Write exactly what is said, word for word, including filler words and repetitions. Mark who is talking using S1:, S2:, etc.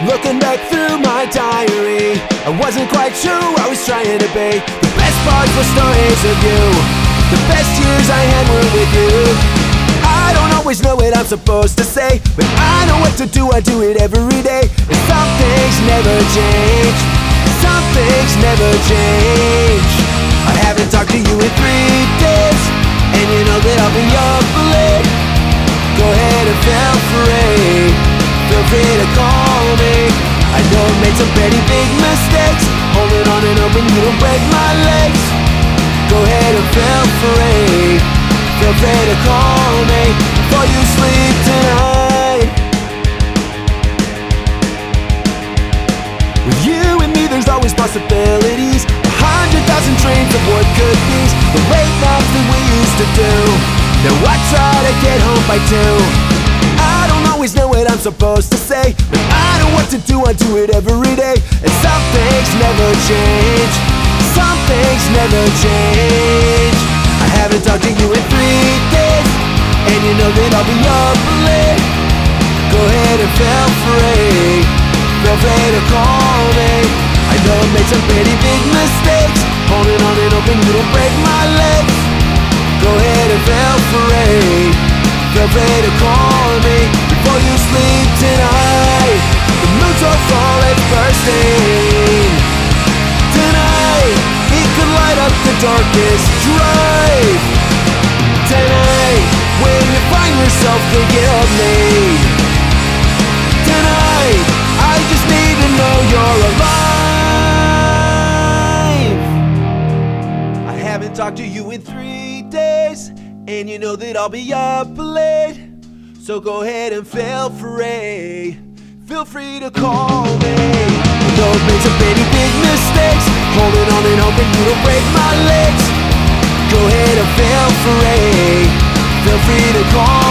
S1: Looking back through my diary, I wasn't quite sure who I was trying to be. The best parts were stories of you. The best years I had were with you. I don't always know what I'm supposed to say, but I know what to do, I do it every day. And some things never change. Some things never change. I haven't talked to you in three days, and you know that I'll be up late. Go ahead and feel free. Feel free to call me. I know I made some pretty big mistakes, holding on and hoping you don't break my legs. Go ahead and feel free. Feel free to call me before you sleep tonight. With you and me there's always possibilities. A hundred thousand trains of what could be. The late nights that we used to do. Now I try to get home by two. I don't always know what I'm supposed to say, but I know what to do, I do it every day. And some things never change. Some things never change. I haven't talked to you in three days, and you know that I'll be up late. Go ahead and feel free. Feel free to call me. I know I made some pretty big mistakes, holding on and hoping you don't break my legs. Go ahead and feel free. Feel free to call me before you sleep tonight. The moon's so fall, it's bursting. Tonight, it could light up the darkest drive. Tonight, when you find yourself thinking of me. Tonight, I just need to know you're alive. I haven't talked to you in three days, and you know that I'll be up late. So go ahead and feel free. Feel free to call me. I know I've made some pretty big mistakes, holding on and hoping you don't break my legs. Go ahead and feel free. Feel free to call